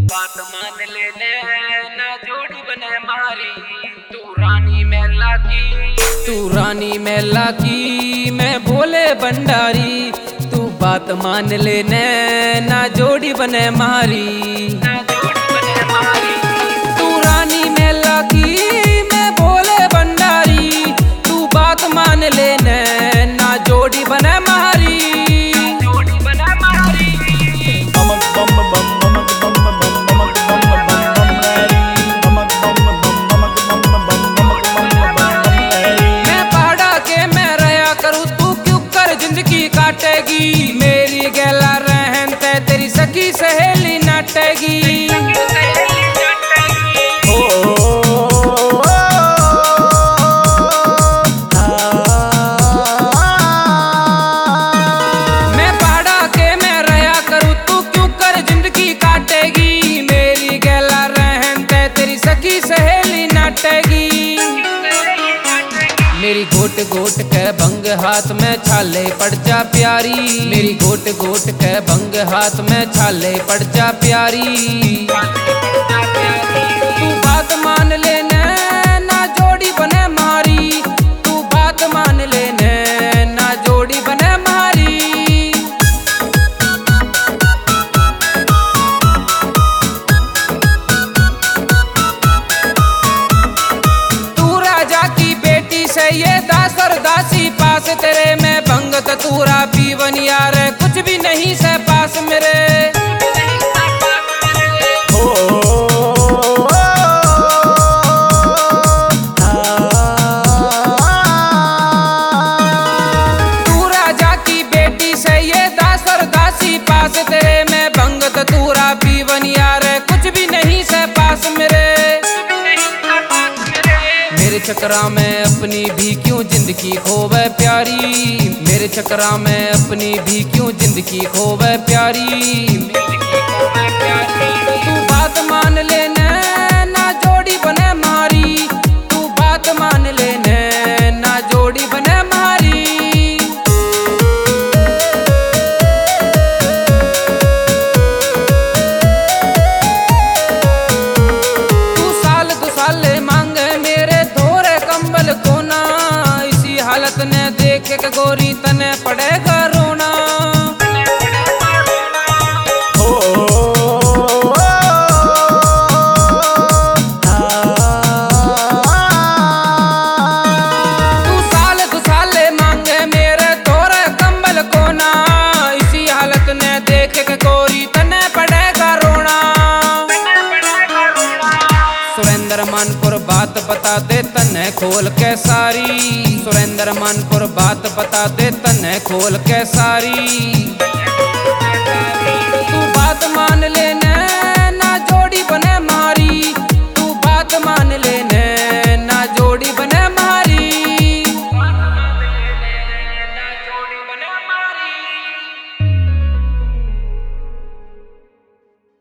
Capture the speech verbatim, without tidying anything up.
बात मान ले ना जोड़ी बने मारी। तू रानी मेला की तू रानी मेला की मैं भोले भंडारी। तू बात मान ले ना जोड़ी बने मारी। ना जोड़ी बने मारी। तू रानी मेला की मैं भोले भंडारी। तू बात मान ले ना जोड़ी बने मारी। काटेगी मेरी गला रहन ते तेरी सखी सहेली नाटेगी। मैं पहाड़ा के मैं रहा करूँ तू क्यों कर जिंदगी काटेगी। मेरी गला रहन ते तेरी सखी सहेली नाटेगी। मेरी घोट घोट के भंग हाथ में छाले पड़ जा प्यारी। मेरी घोट घोट के भंग हाथ में छाले पड़ जा प्यारी। तू बात मान ले ना जोड़ी बने मारी। तू बात मान ले ना जोड़ी बने मारी। तू राजा की बेटी से ये दासर दासी पास तेरे में भंगत तूरा पीवन यार कुछ भी नहीं से पास मेरे। तू राजा की बेटी से ये दासर दासी पास तेरे में भंगत तूरा पीवन यार कुछ भी नहीं से पास मेरे। मेरे चक्रा में अपनी भी क्यों जिंदगी खोवे प्यारी। मेरे चक्रा में अपनी भी क्यों जिंदगी खोवे प्यारी। तू बात मान ले ना जोड़ी बने मारी। तू बात मान ले ना जोड़ी बने मारी। तू साल दो साल मांगे मेरे धोरे कंबल कोना। इसी हालत ने देख के गोरी तने पड़ेगा रोना। तू साल दो साल मांगे मेरे धोरे कंबल कोना। इसी हालत ने देख के गोरी तने पड़ेगा रोना। सुरेंद्र मनपुर बात बता दे तने खोल के सारी। सुरेंद्र मनपुर बात बता दे तने खोल के सारी।